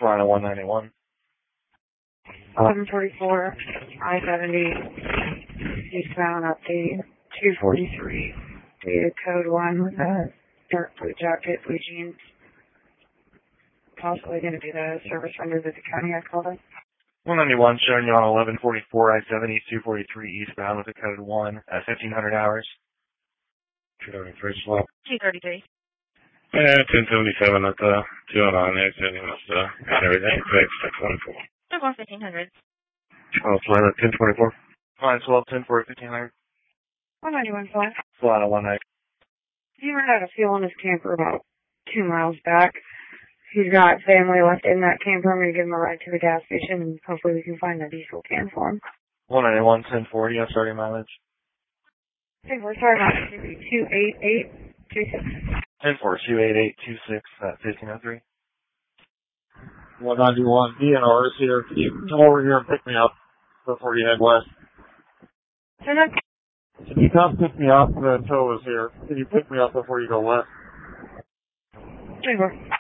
Flying at 191. 744, I-70, eastbound up to 243, dated code 1 with a dark blue jacket, blue jeans. Possibly going to be the service render that the county had called us. 191 showing you on 1144, I-70, 243 eastbound with a code 1 at 1500 hours. 233 slot. 233. 1077 at the 209 exit. Got everything fixed at 24. They're going 1500. Oh, flying at 1024. Flying 12, 10, 1500. 191 flat. Flying at 19. He ran out of fuel in his camper about 2 miles back. He's got family left in that camper. I'm going to give him a ride to the gas station, and hopefully we can find a diesel can for him. 191, 1040, I'm starting mileage. Hey, we're sorry about 28826. 10-4, 28826 at 1503. 191 DNR is here. Can you come over here and pick me up before you head west? So that's Can you come pick me up? The tow is here. Can you pick me up before you go west? super.